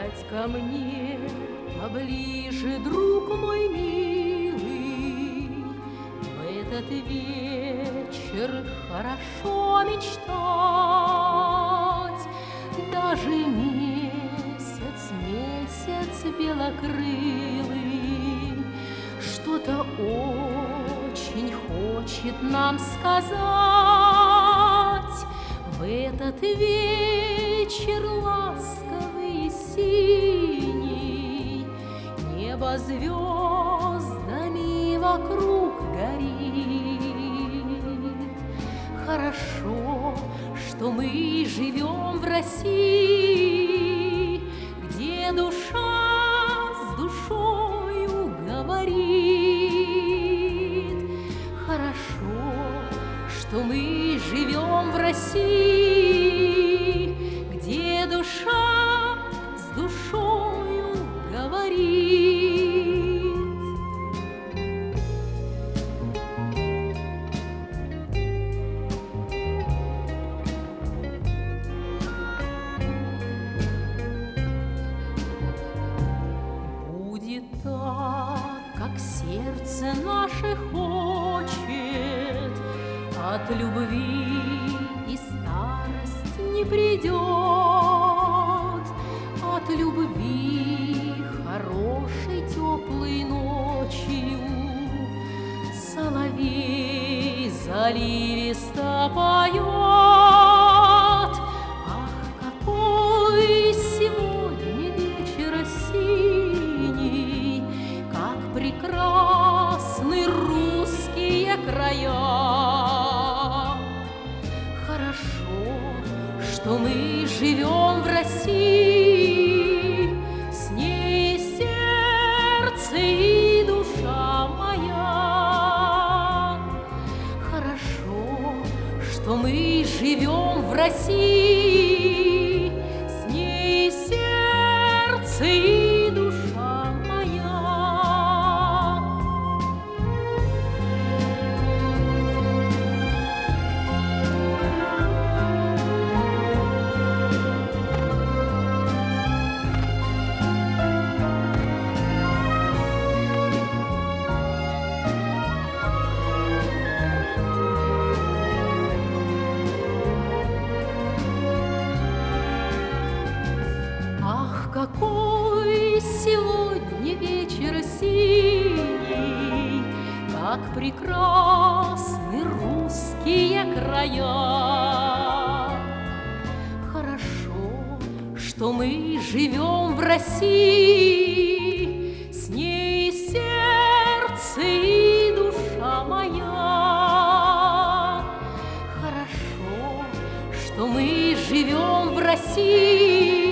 Сядь ко мне поближе, друг мой милый, в этот вечер хорошо мечтать. Даже месяц белокрылый что-то очень хочет нам сказать. В этот вечер ласковый и синий, небо звездами вокруг горит. Хорошо, что мы живем в России, где душа с душою говорит. Хорошо, что мы живем в России, где душа с душою говорит. Будет так, как сердце наше хочет, от любви и старость не придет, от любви хорошей теплой ночью соловей заливисто поет. Ах, какой сегодня вечер осенний, как прекрасны русские края. Хорошо, что мы живем в России, с ней сердце и душа моя. Хорошо, что мы живем в России, с ней сердце и душа моя. Ах, какой сегодня вечер синий, как прекрасны русские края. Хорошо, что мы живем в России, с ней сердце и душа моя. Хорошо, что мы живем в России,